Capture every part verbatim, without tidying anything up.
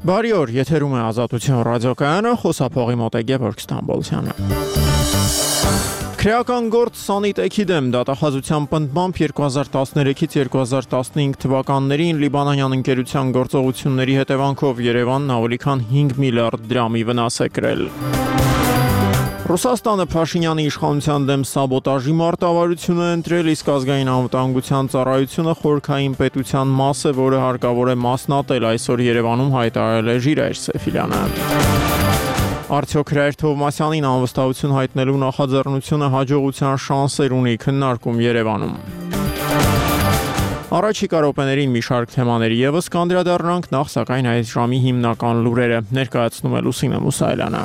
Բարի օր, եթերում է Ազատություն ռադիոկայանը, խոսափողի մոտ է Գևորգ Ստամբոլցյանը։ Քրեական գործ Սանիտեքի դեմ դատախազության պնդմամբ երկու հազար տասներեքից երկու հազար տասնհինգ թվականներին լիբանանյան ընկերության գործողությունների հետևանքով Երևանն ավելի քան հինգ միլիարդ դրամի վնաս է կրել։ Ռուսաստանը Փաշինյանի իշխանության դեմ սաբոտաժի մարտավարություն է ընտրել, իսկ ազգային անվտանգության ծառայությունը խորհրդային պետության մաս է, որը հարկավոր է մասնատել, այսօր Երևանում հայտարարել է Ժիրայր Սեֆիլյանը։ Արդյոք Հրայր Թովմասյանին անվստահություն հայտնելու նախաձեռնությունը հաջողության շանսեր ունի, քննարկում Երևանում։ Առաջիկա րոպեներին մի շարք թեմաների ևս կանդրադառնանք, նախ սակայն այս ժամի հիմնական լուրերը ներկայացնում է Լուսինե Մուսայելյանը։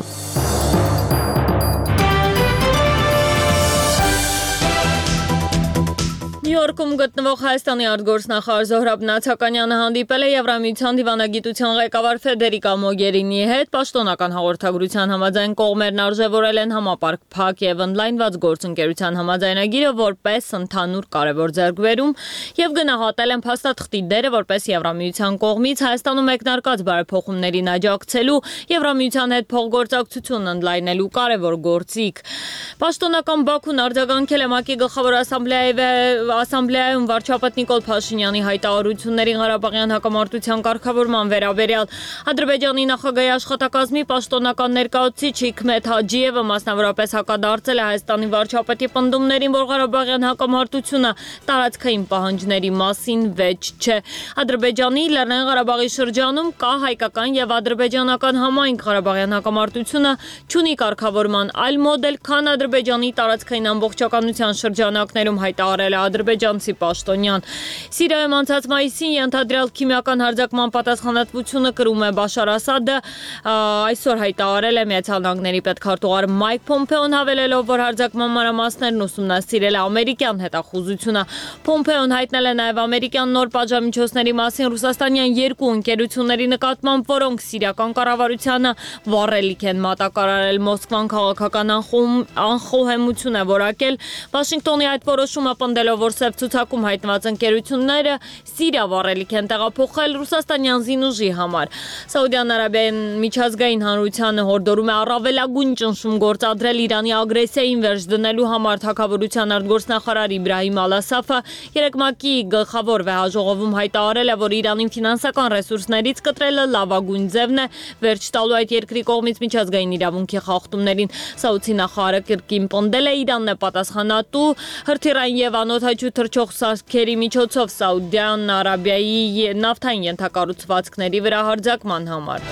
Նյու Յորքում գտնվող Հայաստանի արտգործնախարար Զոհրաբ Նաթականյանը հանդիպել է Եվրամիության դիվանագիտության ղեկավար Ֆեդերիկա Մոգերինիի հետ, պաշտոնական հաղորդագրության համաձայն կողմերն արժևորել են համապարփակ եւ ընդլայնված գործընկերության համաձայնագիրը որպես ընդհանուր կարևոր ձեռքբերում եւ գնահատել են փաստաթղթի դերը որպես Եվրամիության կողմից Հայաստանում մեկնարկած բարեփոխումներին աջակցելու, Եվրամիության հետ փոխգործակցություն ընդլայնելու կարևոր գործիք։ Պաշտոնական Բաքուն արձագանքել է ՄԱԿ-ի գլխավոր ասամբլեայի Ասամբլեայում վարչապետ Նիկոլ Փաշինյանի հայտարարություններին Ղարաբաղյան հակամարտության կարգավորման վերաբերյալ Ադրբեջանի նախագահի աշխատակազմի պաշտոնական ներկայացուցիչ Հիքմեթ Հաջիևը մասնավորապես հակադարձել է Հայաստանի վարչապետի պնդումներին, որ Ղարաբաղյան հակամարտությունը տարածքային պահանջների մասին վեճ չէ։ Ադրբեջանի Լեռնային Ղարաբաղի շրջանում կա հայկական եւ ադրբեջանական համայնք, Ղարաբաղյան հակամարտությունը չունի կարգավորման այլ մոդել, քան Ադրբեջանի տարածքային ամբողջականության շրջանակներում հայտարարել է ադրբեջանցի պաշտոնյան։ Սիրիայում անցած մայիսին ենթադրյալ քիմիական հարձակման պատասխանատվությունը կրում է Բաշար Ասադը, այսօր հայտարարել է Միացյալ Նահանգների պետքարտուղար Մայք Փոմփեոն, հավելելով, որ հարձակման մանրամասներն ուսումնասիրել է ամերիկյան հետախուզությունը։ Փոմփեոն հայտնել է նաև ամերիկյան նոր պատժամիջոցների մասին ռուսաստանյան երկու ընկերությունների նկատմամբ, որոնք սիրիական կառավարությանը վառելիք են մատակարարել։ Մոսկվան քաղաքական անխոհեմություն է որակել Վաշինգտոնի այդ որոշումը պնդելով, որ սև ցուցակում հայտնված ընկերությունները Սիրիա վառելիք են տեղափոխել ռուսաստանյան զինուժի համար։ Սաուդյան Արաբիան միջազգային հանրությանը հորդորում է առավելագույն ճնշում գործադրել Իրանի ագրեսիային վերջ դնելու համար։ Թագավորության արտգործնախարար Իբրահիմ Ալասաֆը երեկ ՄԱԿ-ի գլխավոր վեհաժողովում հայտարարել է, որ Իրանին ֆինանսական ռեսուրսներից կտրելը լավագույն ձևն է վերջ տալու այդ երկրի կողմից միջազգային իրավունքի խախտումներին։ Սաուդի նախարարը կրկին պնդել է Իրանն է պատասխանատու հրթիռային եւ անօդաչու թռչող սարքերի միջոցով Սաուդյան Արաբիայի նավթային ենթակառուցվածքների վրա հարձակման համար։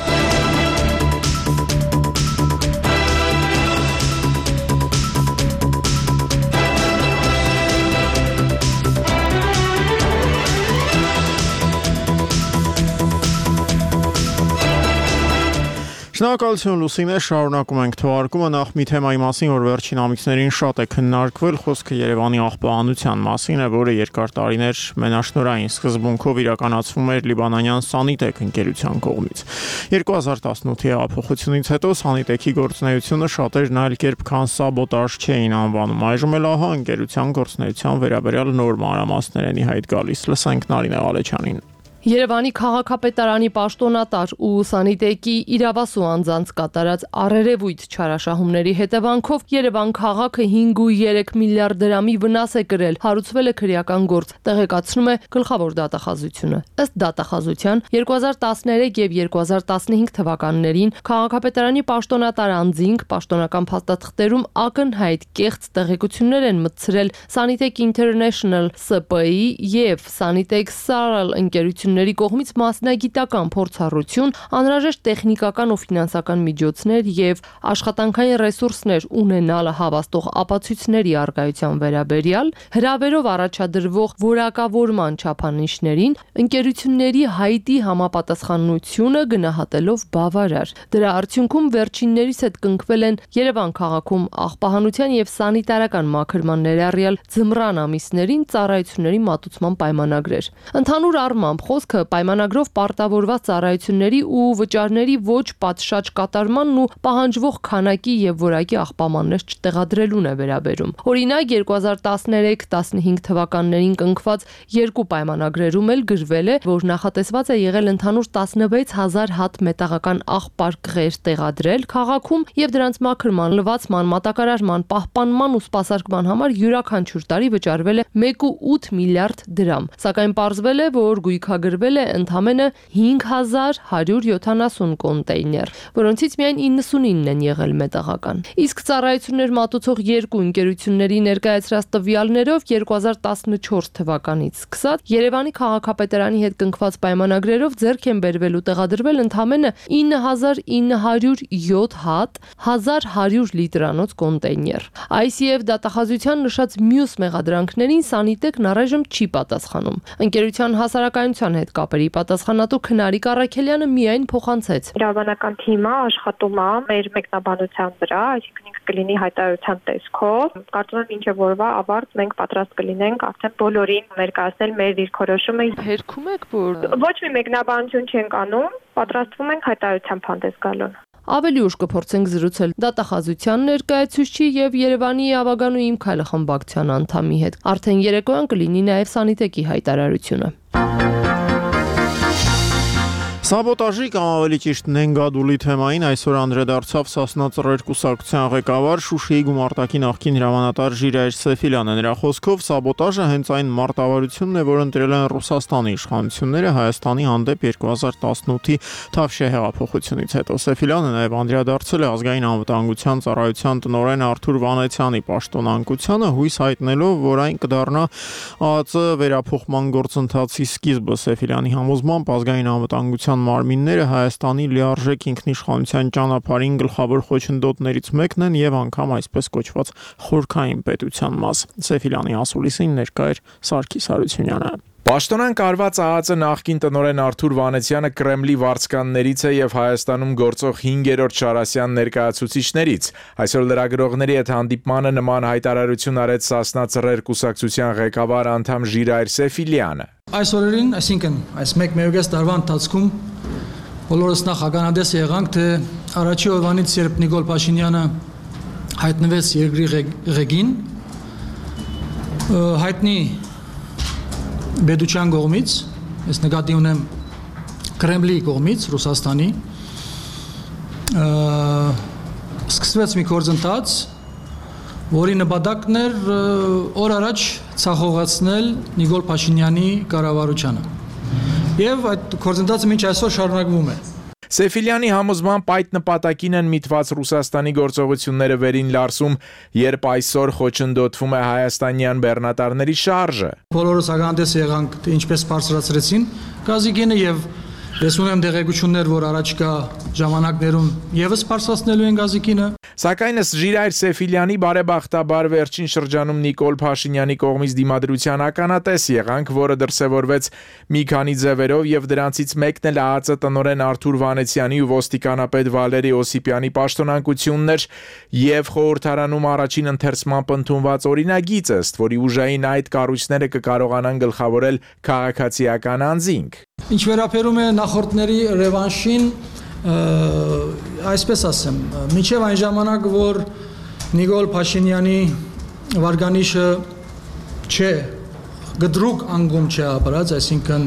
Շնորհակալություն Լուսինե, շարունակում ենք թողարկումը նախ մի թեմայի մասին, որ վերջին ամիսներին շատ է քննարկվել, խոսքը Երևանի աղբահանության մասին է, որը երկար տարիներ մենաշնորհային սկզբունքով իրականացվում էր լիբանանյան Սանիտեք ընկերության կողմից։ երկու հազար տասնութի հեղափոխությունից հետո Սանիտեքի գործունեությունը շատերն այլ կերպ քան սաբոտաժ չէին անվանում, այժմ էլ ահա ընկերության գործունեության վերաբերյալ նոր մանրամասներ են ի հայտ գալիս։ Լսենք Նարինե Ղալեչյանին։ Երևանի քաղաքապետարանի պաշտոնատար ու Սանիտեկի իրավասու անձանց կատարած առերևույթ չարաշահումների հետևանքով Երևան քաղաքը հինգ կόμμα երեք միլիարդ դրամի վնաս է կրել, հարուցվել է քրեական գործ, տեղեկացնում է գլխավոր դատախազությունը։ Ըստ դատախազության երկու հազար տասներեք եւ երկու հազար տասնհինգ թվականներին քաղաքապետարանի պաշտոնատար անձինք պաշտոնական փաստաթղթերում ակնհայտ կեղծ տեղեկություններ են մտցրել Sanitec International Սի Պի եւ Sanitec Saral ընկերության ների կողմից մասնագիտական փորձառություն, անհրաժեշտ տեխնիկական ու ֆինանսական միջոցներ եւ աշխատանքային ռեսուրսներ ունենալը հավաստող ապացույցների առկայության վերաբերյալ, հրավերով առաջադրվող որակավորման չափանիշներին, ընկերությունների հայտի համապատասխանությունը գնահատելով բավարար։ Դրա արդյունքում վերջիններիս հետ կնքվել են Երևան քաղաքում աղբահանության եւ սանիտարական մաքրման ներառյալ ձմռան ամիսներին ծառայությունների մատուցման պայմանագրեր։ Ընդհանուր առմամբ խոսքը պայմանագրով պարտավորված ծառայությունների ու վճարների ոչ պատշաճ կատարմանն ու պահանջվող քանակի եւ որակի աղբամաններ չտեղադրելուն է վերաբերում։ Օրինակ երկու հազար տասներեք տասնհինգ թվականներին կնքված երկու պայմանագրերում էլ գրվել է, որ նախատեսված է եղել ընդհանուր տասնվեց հազար հատ մետաղական աղբարկղեր տեղադրել քաղաքում եւ դրանց մաքրման, լվացման, մատակարարման, պահպանման ու սպասարկման համար յուրաքանչյուր տարի վճարվել է մեկ կόμμα ութ միլիարդ դրամ։ Սակայն պարզվել է, որ գույքագրվել է ընդամենը հինգ հազար հարյուր յոթանասուն կոնտեյներ, որոնցից միայն իննսունինն են եղել մետաղական։ Իսկ ծառայություններ մատուցող երկու ընկերությունների ներկայացրած տվյալներով երկու հազար տասնչորս թվականից սկսած Երևանի քաղաքապետարանի հետ կնքված պայմանագրերով ձեռք են բերվել ու տեղադրվել ընդամենը ինը հազար ինը հարյուր յոթ հատ հազար հարյուր լիտրանոց կոնտեյներ։ Այս եւ դատախազության նշած մյուս մեղադրանքներին Սանիտեկն առայժմ չի պատասխանում։ Ընկերության հասարակայնության հետ կապերի պատասխանատու Քնարիկ Առաքելյանը միայն փոխանցեց. Իրավաբանական թիմը աշխատում է մեր մեկնաբանության վրա, այսինքն ինքը կլինի հայտարարության տեսքով։ Կարծում եմ ինչ որվա ավարտ մենք պատրաստ կլինենք արդեն բոլորին ներկայացնել մեր դիրքորոշումը։ Հերքում եք, որ ոչ մի մեկնաբանություն չենք անում, պատրաստվում ենք հայտարարությամբ հանդես գալուն։ Ավելի ուշ կփորձենք զրուցել դատախազության ներկայացուցիչի եւ Երևանի ավագանու Իմ քայլը խմբակցության անդամի հետ։ Արդեն երեկոյան կլինի նաեւ Սանիտեկի հայտարարությունը։ Սաբոտաժի կամ ավելի ճիշտ նենգադուլի թեմային այսօր անդրադարձավ Սասնա ծռեր կուսակցության ղեկավար Շուշիի գումարտակի նախկին հրամանատար Ժիրայր Սեֆիլյանը։ Նրա խոսքով սաբոտաժը հենց այն մարտավարությունն է, որ ընտրել են Ռուսաստանի իշխանությունները Հայաստանի հանդեպ երկու հազար տասնութի Թավշյա հեղափոխությունից հետո։ Սեֆիլյանը նաև անդրադարձել է ազգային անվտանգության ծառայության տնօրեն Արթուր Վանեցյանի պաշտոնանկությանը, հույս հայտնելով, որ այն կդառնա ԱԱԾ վերափոխման գործընթացի սկիզբը։ Սեֆիլյանի համոզմամբ ազգային անվտանգության մարմինները Հայաստանի լիարժեք ինքնիշխանության ճանապարհին գլխավոր խոչընդոտներից մեկն են եւ անգամ այսպես կոչված խորքային պետության մաս։ Սեֆիլյանի ասուլիսին ներկա էր Սարգիս Հարությունյանը։ Պաշտոնանկ արված ԱԱԾ նախկին տնօրեն Արթուր Վանեցյանը Կրեմլի վարձկաններից է եւ Հայաստանում գործող հինգերորդ Շարասյան ներկայացուցիչներից։ Այսօր լրագրողների հետ հանդիպմանը նման հայտարարություն արեց Սասնա ծռեր կուսակցության ղեկավար անդամ Ժիրայր Սեֆիլյանը։ Այս օրերին, այսինքն այս մեկ մեկուկես տարվա ընթացքում բոլորս նախ ականատես եղանք, թե առաջի օրվանից, երբ Նիկոլ Փաշինյանը հայտնվեց երկրի ղեկին, հայտնի Բեդուչյան կողմից, ես նկատի ունեմ Կրեմլի կողմից, Ռուսաստանի, սկսվեց մի գործընթաց, որի նպատակն էր օր առաջ ցախողացնել Նիկոլ Փաշինյանի կառավարությանը։ Եվ այդ գործընթացը մինչ այսօր շարունակվում է։ Սեֆիլյանի համոզմամբ այդ նպատակին են միտված Ռուսաստանի գործողությունները վերին Լարսում, երբ այսօր խոչընդոտվում է հայաստանյան բեռնատարների շարժը։ Բոլորս ականատես եղանք, թե ինչպես բարձրացրեցին գազիկինը եւ ես ունեմ տեղեկություններ, որ առաջկա ժամանակներում եւս բարձրացնելու են գազիկինը։ Սակայն ըստ Ժիրայր Սեֆիլյանի բարեբախտաբար վերջին շրջանում Նիկոլ Փաշինյանի կողմից դիմադրության ականատես եղանք, որը դրսևորվեց մի քանի ձևերով եւ դրանցից մեկն էլ ԱԱԾ տնօրեն Արթուր Վանեցյանի ու ոստիկանապետ Վալերի Օսիպյանի պաշտոնանկությունն էր եւ խորհրդարանում առաջին ընթերցմամբ ընդունված օրինագիծ ըստ որի ուժային այդ կառույցները կկարողանան գլխավորել քաղաքացիական անձինք։ Ինչ վերաբերում է նախորդների ռևանշին, այսպես ասեմ, մինչև այն ժամանակ, որ Նիկոլ Փաշինյանի վարկանիշը չէ, գդրուկ անգում չէ ապրած, այսինքն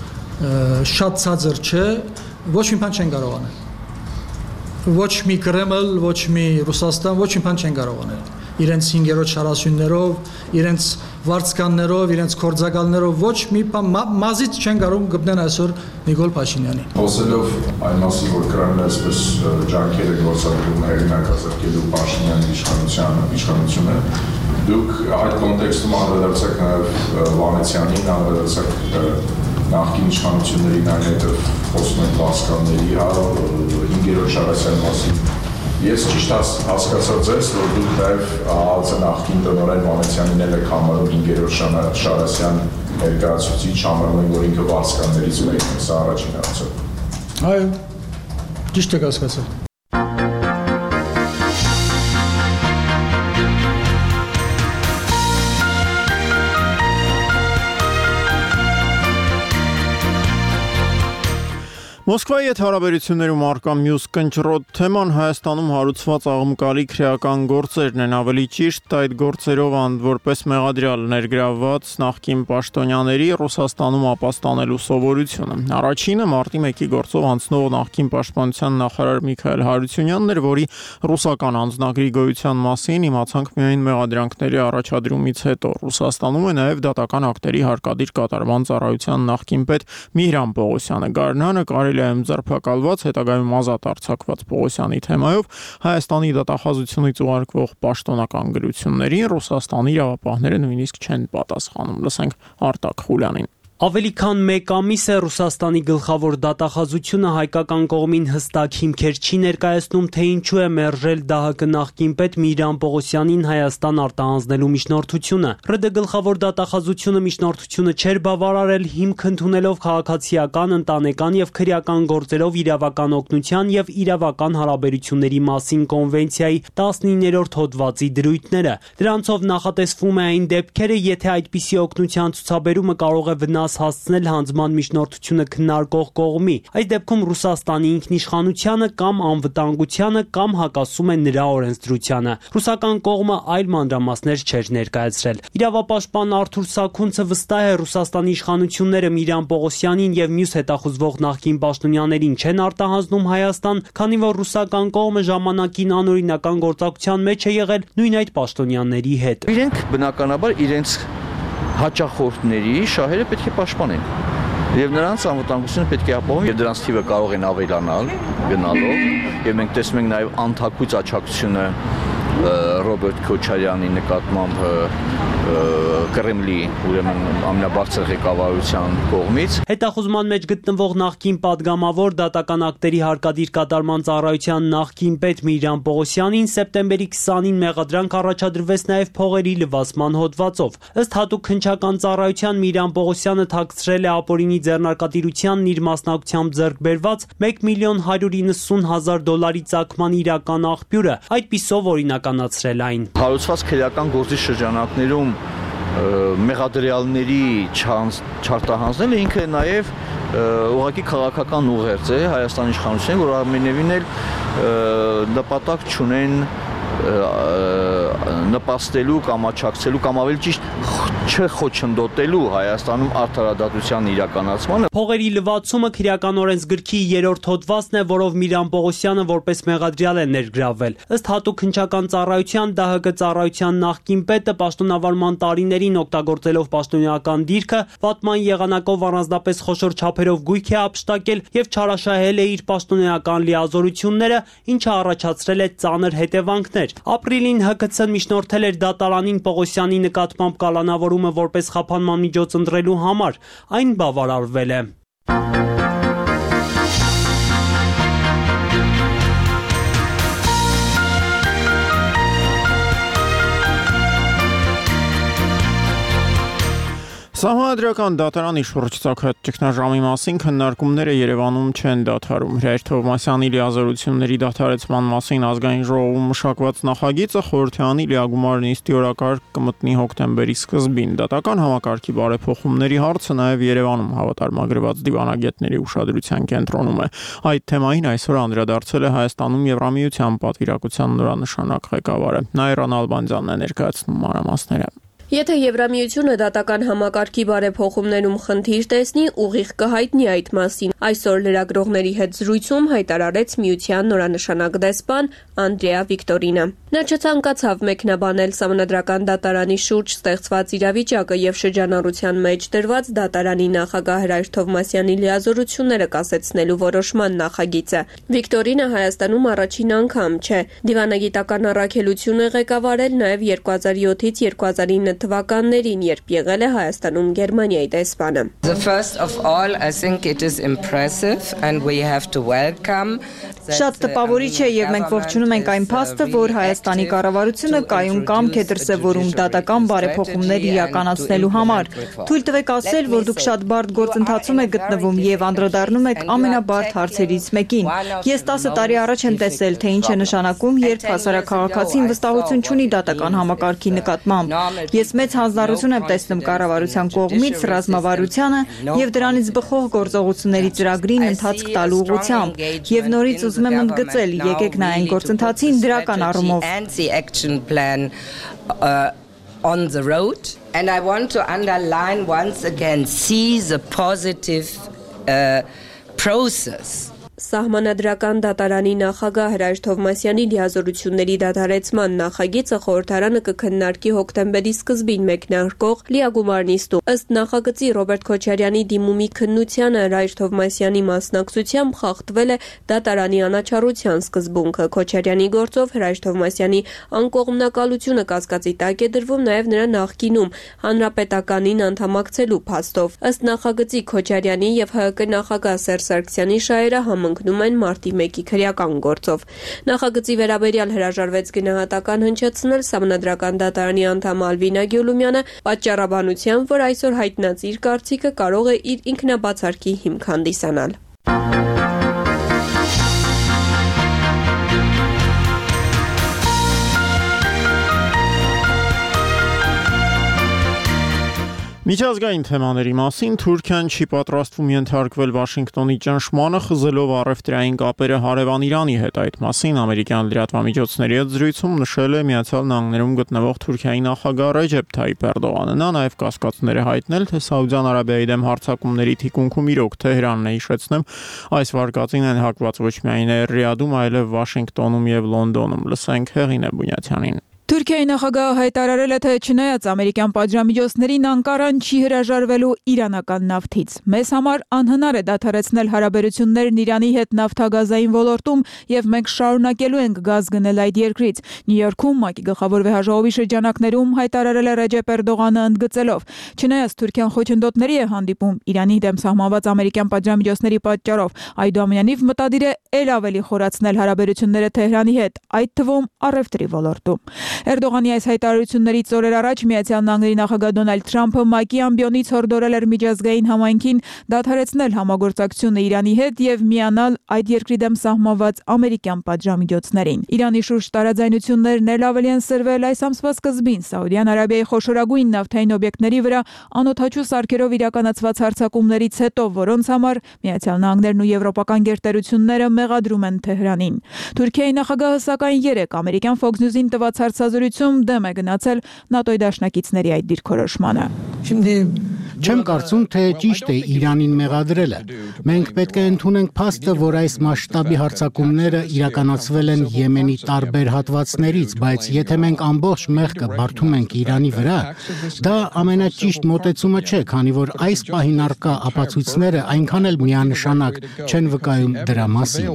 շատ ցածր չէ, ոչ մի բան չեն կարող անել։ Ոչ մի Կրեմլ, ոչ մի Ռուսաստան, ոչ մի բան չեն կարող անել։ Իրենց հինգերորդ շարասյուններով, իրենց վարձկաններով, իրենց կորձակալներով ոչ մի բան մազից չեն կարող գտնեն այսօր Նիկոլ Փաշինյանին։ Խոսելով այն մասին, որ Կրեմլը այսպես ջանքեր է գործադրում հեղինակազրկելու Փաշինյանի իշխանությանը, իշխանությունը, դուք այդ կոնտեքստում անդրադարձաք նաև Վանեցյանին, անդրադարձաք նախկին իշխանություններին, այնուհետև խոսում են վարձկանների, հինգերորդ Շարասյանի մասին։ Ես ճիշտ հասկացա ձեզ, որ դուք նաև ԱԱԾ նախկին տնօրեն Վանեցյանին էլ եք համարում հինգերորդ Շարասյան ներկայացուցիչ, համարում եք, որ ինքը վարձկաններից մեկն է, սա առաջին հարցը։ Այո, ճիշտ եք հասկացել։ Մոսկվայի հետ հարաբերություններում առկա մյուս կնճռոտ թեման Հայաստանում հարուցված աղմկալի քրեական գործերն են, ավելի ճիշտ այդ գործերով անդ որպես մեղադրյալ ներգրավված նախկին պաշտոնյաների Ռուսաստանում ապաստանելու սովորությունը։ Առաջինը մարտի մեկի գործով անցնող նախկին պաշտպանության նախարար Միքայել Հարությունյանն էր, որի ռուսական անձնագրի գոյության մասին իմացանք միայն մեղադրանքների առաջադրումից հետո։ Ռուսաստանում է նաև դատական ակտերի հարկադիր կատարման ծառայության նախկին պետ Միհրան Պողոսյանը։ Գարնանը կարելի ձերբակալված, հետագայում ազատ արձակված Պողոսյանի թեմայով Հայաստանի դատախազությունից ուղարկվող պաշտոնական գրություններին Ռուսաստանի իրավապահները նույնիսկ չեն պատասխանում։ Լսենք Արտակ Խուլյանին։ Ավելի քան մեկ ամիս է Ռուսաստանի գլխավոր դատախազությունը հայկական կողմին հստակ հիմքեր չի ներկայացնում, թե ինչու է մերժել ԴՀԿ նախկին պետ Միհրան Պողոսյանին Հայաստան արտահանձնելու միջնորդությունը։ ՌԴ գլխավոր դատախազությունը միջնորդությունը չէր բավարարել, հիմք ընդունելով քաղաքացիական, ընտանեկան եւ քրեական գործերով իրավական օգնության եւ իրավական հարաբերությունների մասին կոնվենցիայի տասնիններորդ հոդվածի դրույթները։ Դրանցով նախատեսվում է այն դեպքերը, եթե այդպիսի օգնության ցուցաբերումը կարող է վնաս հասցնել հանձնման միջնորդությունը քննարկող կողմի։ Այս դեպքում Ռուսաստանի ինքնիշխանությանը կամ անվտանգությանը կամ հակասում է նրա օրենսդրությանը։ Ռուսական կողմը այլ մանրամասներ չէր ներկայացրել։ Իրավապաշտպան Արթուր Սաքունցը վստահ է Ռուսաստանի իշխանությունները Միհրան Պողոսյանին եւ մյուս հետախուզվող նախկին պաշտոնյաներին չեն արտահանձնում Հայաստան, քանի որ ռուսական կողմը ժամանակին անօրինական գործակցության մեջ է եղել նույն այդ պաշտոնյաների հետ։ Իրենք բնականաբար իրենց հաճախորդների շահերը պետք է պաշտպանեն եւ նրանց անվտանգությունը պետք է ապահովում եւ դրանց թիվը կարող են ավելանալ գնալով եւ մենք տեսնում ենք նաեւ անթակույց աջակցությունը Ռոբերտ Քոչարյանի նկատմամբ Կրեմլի ուրեմն ամենաբարձր ղեկավարության կողմից։ Հետախուզման մեջ գտնվող նախկին падգամավոր դատական ակտերի հարկադիր կատարման ծառայության նախկին պետ Միհրան Պողոսյանին սեպտեմբերի քսանին մեղադրանք առաջադրվեց նաև փողերի լվացման հոդվածով։ Ըստ հատուկ քննչական ծառայության Միհրան Պողոսյանը թաքցրել է ապօրինի ձեռնարկատիրությանն իր մասնակցությամբ ձեռք բերված մեկ միլիոն հարյուր իննսուն հազար դոլարի ծագման իրական աղբյուրը, այդպիսով օրինականացրել այն։ Հարուցված քրեական գործի շրջանակներում մեղադրյալների չարտահանձնելը ինքը նաև ուղղակի քաղաքական ուղերձ է Հայաստանի իշխանություններին, որ ամենևին էլ նպատակ չունեն նպաստելու կամ աջակցելու կամ ավելի ճիշտ չխոչընդոտելու Հայաստանում արդարադատության իրականացմանը։ Փողերի լվացումը քրեական օրենսգրքի երրորդ հոդվածն է, որով Միհրան Պողոսյանը որպես մեղադրյալ է ներգրավել։ Ըստ հատուկ քննչական ծառայության ԴՀԿ ծառայության նախկին պետը պաշտոնավարման տարիներին օգտագործելով պաշտոնյական դիրքը վատման եղանակով առանձնապես խոշոր չափերով գույք է ապշտակել եւ չարաշահել է իր պաշտոնյական լիազորությունները, ինչը առաջացրել է ծանր հետևանքներ։ Ապրիլին ՀԿՑ-ն միջնորդել էր դատարանին Պողոսյանի նկատմամբ կալանավորումը որպես խափանման միջոց ընտրելու համար, այն բավարարվել է։ Սահմանադրական դատարանի շուրջ ծագած ճգնաժամի մասին քննարկումները Երևանում չեն դադարում։ Հրայր Թովմասյանի լիազորությունների դադարեցման մասին ազգային ժողովում մշակված նախագիծը խորհրդյանի լիագումար նիստի օրակարգ կմտնի հոկտեմբերի սկզբին։ Դատական համակարգի բարեփոխումների հարցը նաև Երևանում հավատարմագրված դիվանագետների ուշադրության կենտրոնում է։ Այդ թեմային այսօր անդրադարձել է Հայաստանում Եվրամիության պատվիրակության նորանշանակ ղեկավարը Նաիրա Նալբանդյանն է ներկայացնում մանրամասները։ Եթե Եվրամիությունը դատական համակարգի բարեփոխումներում խնդիր տեսնի, ուղիղ կհայտնի այդ մասին։ Այսօր լրագրողների հետ զրույցում հայտարարեց Միության նորանշանակ դեսպան Անդրեա Վիկտորինը։ Նա չցանկացավ մեկնաբանել Սահմանադրական դատարանի շուրջ ստեղծված իրավիճակը եւ շրջանառության մեջ դրված դատարանի նախագահ Հրայր Թովմասյանի լիազորությունները կասեցնելու որոշման նախագիծը։ Վիկտորինը Հայաստանում առաջին անգամ չէ։ Դիվանագիտական առաքելություն է ղեկավարել նաեւ երկու հազար յոթից երկու հազար ինը թվականներին, երբ եղել է Հայաստանում Գերմանիայի դեսպանը։ The first of all, I think it is impressive and we have to welcome Շատ տպավորիչ է եւ մենք ողջունում ենք այն փաստը, որ Հայաստանի կառավարությունը կայուն կամք է դրսևորում դատական բարեփոխումներ իրականացնելու համար։ Թույլ տվեք ասել, որ դուք շատ բարդ գործընթացում եք գտնվում եւ անդրադառնում եք ամենաբարդ հարցերից մեկին։ Ես տասը տարի առաջ եմ տեսել, թե ինչ է նշանակում, երբ հասարակաքաղաքացին վստահություն չունի դատական համակարգի նկատմամբ։ Ես մեծ հանձնառություն եմ տեսնում կառավարության կողմից ռազմավարությանը եւ դրանից բխող գործողությունների ծրագրին ընթացք տալու ուղղությամբ եւ նորից ուզում եմ ընդգծել, եկեք նայենք գործընթացին դրական առումով. On the road, and I want to underline once again, see the positive uh, process. Սահմանադրական դատարանի նախագահ Հրայր Թովմասյանի լիազորությունների դադարեցման նախագիծը խորհրդարանը կքննարկի հոկտեմբերի սկզբին մեկնարկող լիագումար նիստում։ Ըստ նախագծի Ռոբերտ Քոչարյանի դիմումի քննությանը Հրայր Թովմասյանի մասնակցությամբ խախտվել է դատարանի անաչառության սկզբունքը։ Քոչարյանի գործով Հրայր Թովմասյանի անկողմնակալությունը կասկածի տակ է դրվում նաև նրա նախկինում հանրապետականին անդամակցելու փաստով։ Ըստ նախագծի Քոչարյանի եւ ՀՀԿ նախագահ Սերժ Սարգսյանի շահերը մնկնում են մարտի մեկի քրեական գործով։ Նախագծի վերաբերյալ հրաժարվեց գնահատական հնչեցնել Սահմանադրական դատարանի անդամ Ալվինա Գյուլումյանը պատճառաբանությամբ, որ այսօր հայտնած իր կարծիքը կարող է իր ինքնաբացարկի հիմք հանդիսանալ։ Միջազգային թեմաների մասին Թուրքիան չի պատրաստվում ենթարկվել Վաշինգտոնի ճնշմանը, խզելով առևտրային կապերը հարևան Իրանի հետ։ Այդ մասին ամերիկյան լրատվամիջոցների հետ զրույցում նշել է Միացյալ Նահանգներում գտնվող Թուրքիայի նախագահ Ռեջեփ Թայիփ Էրդողանը։ Նա նաև կասկածներ է հայտնել, թե Սաուդյան Արաբիայի դեմ հարձակումների թիկունքում իրոք Թեհրանն է, հիշեցնեմ, այս վարկածին են հակված ոչ միայն Ռիադում, այլև Վաշինգտոնում եւ Լոնդոնում։ Լսենք Հեղինե Բունյաթյանին։ Թուրքիայի նախագահը հայտարարել է, թե չնայած ամերիկյան պատժամիջոցներին Անկարան չի հրաժարվելու իրանական նավթից։ Մեզ համար անհնար է դադարեցնել հարաբերություններն Իրանի հետ նավթագազային ոլորտում եւ մենք շարունակելու ենք գազ գնել այդ երկրից։ Նյու Յորքում ՄԱԿ-ի գլխավոր վեհաժողովի շրջանակներում հայտարարել է Ռեջեփ Էրդողանը ընդգծելով. չնայած Թուրքիան խոչընդոտների է հանդիպում Իրանի դեմ սահմանված ամերիկյան պատժամիջոցների պատճառով, այդուամենայնիվ մտադիր է ել ավելի խորացնել հարաբերությունները Թեհրանի հետ, այդ թվում առևտրի ոլորտում։ Էրդողանի այս հայտարարություններից օրեր առաջ Միացյալ Նահանգների նախագահ Դոնալդ Թրամփը ՄԱԿ-ի ամբիոնից հորդորել էր միջազգային համայնքին դադարեցնել համագործակցությունը Իրանի հետ եւ միանալ այդ երկրի դեմ սահմանված ամերիկյան պատժամիջոցներին։ Իրանի շուրջ տարաձայնություններն էլ ավելի են սրվել այս ամսվա սկզբին Սաուդյան Արաբիայի խոշորագույն նավթային օբյեկտների վրա անօդաչու սարքերով իրականացված հարձակումներից հետո, որոնց համար Միացյալ Նահանգներն ու եվրոպական գերտերությունները մեղադրում են Թեհրանին։ Թուրքիայի նախագահը սակայն երեկ ամերիկյան Fox News-ին տված հարցազրույցում դեմ է գնացել ՆԱՏՕ-ի դաշնակիցների այդ դիրքորոշմանը։ Չեմ կարծում, թե ճիշտ է Իրանին մեղադրելը։ Մենք պետք է ընդունենք փաստը, որ այս մասշտաբի հարձակումները իրականացվել են Եմենի տարբեր հատվածներից, բայց եթե մենք ամբողջ մեղքը բարդում ենք Իրանի վրա, դա ամենաճիշտ մոտեցումը չէ, քանի որ այս պահին առկա ապացույցները այնքան էլ միանշանակ չեն վկայում դրա մասին։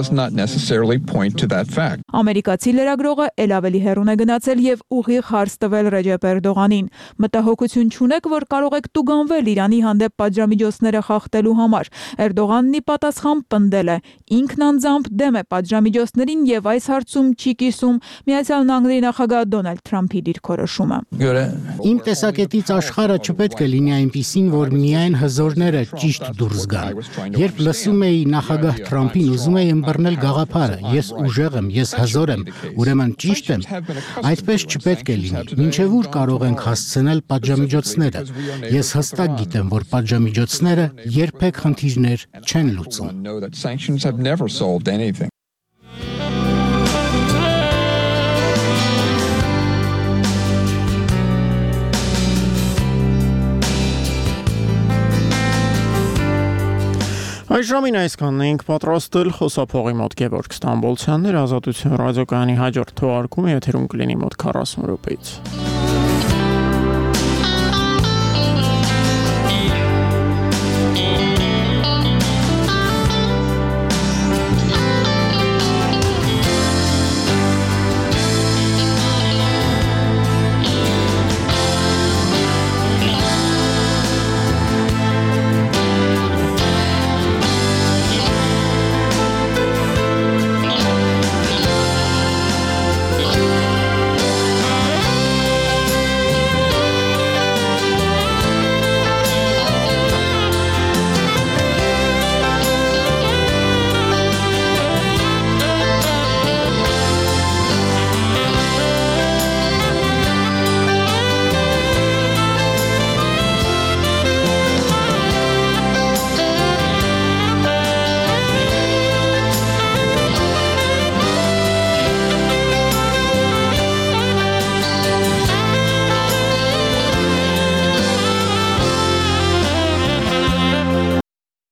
Ամերիկացի լրագրողը ել ավելի հեռուն է գնացել եւ ուղիղ հարց տվել Ռեջեփ Էրդողանին։ Մտահոգություն չունեք, որ կարող եք տուգանվել Իրանի հանդեպ պատժամիջոցները խախտելու համար։ Էրդողանն ի պատասխան պնդել է. ինքն անձամբ դեմ է պատժամիջոցներին եւ այս հարցում չի կիսում Միացյալ Նահանգների նախագահ Դոնալդ Թրամփի դիրքորոշումը։ Իմ տեսակետից աշխարհը չպետք է լինի այնպիսին, որ միայն հզորները ճիշտ դուրս գան։ Երբ լսում էի նախագահ Թրամփին, ուզում էի ըմբռնել գաղափարը. ես ուժեղ եմ, ես հզոր եմ, ուրեմն ճիշտ եմ։ Այդպես չպետք է լինի։ Մինչև ուր կարող ենք հասցնել պատժամիջոցները։ Ես հստակ գիտեմ, որ պատժամիջոցները երբեք խնդիրներ չեն լուծում։ Այս ժամին այսքանն էինք պատրաստել, խոսափողի մոտ Գևորգ Ստամբոլցյանն էր, Ազատություն ռադիոկայանի հաջորդ թողարկումը եթերում կլինի մոտ քառասուն րոպեից։